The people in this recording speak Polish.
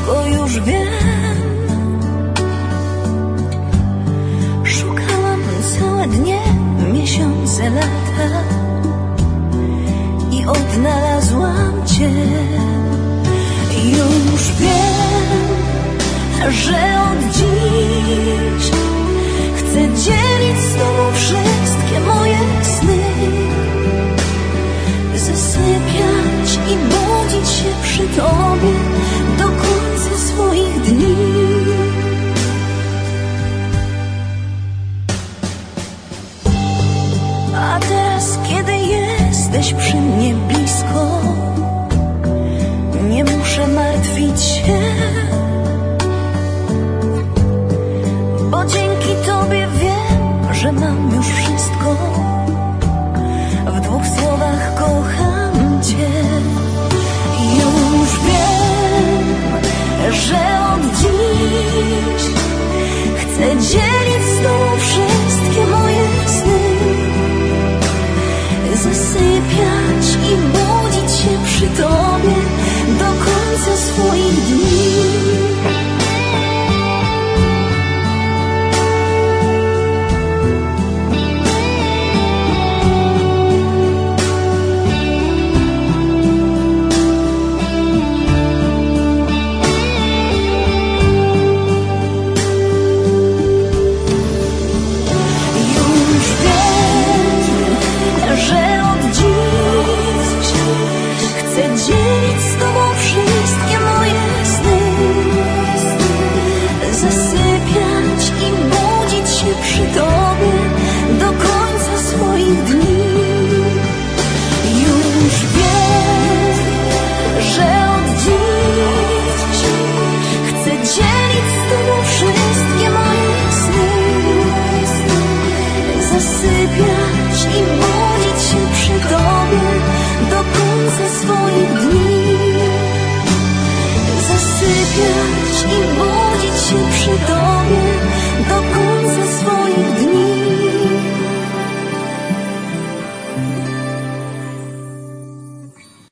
bo już wiem. Szukałam całe dnie, miesiące, lata i odnalazłam Cię. Już wiem, że od dziś chcę dzielić z Tobą wszystkie moje sny, zasypiać i budzić się przy Tobie do końca swoich dni. A teraz, kiedy jesteś przy mnie blisko, nie muszę martwić się, bo dzięki Tobie wiem, że mam już wszystko.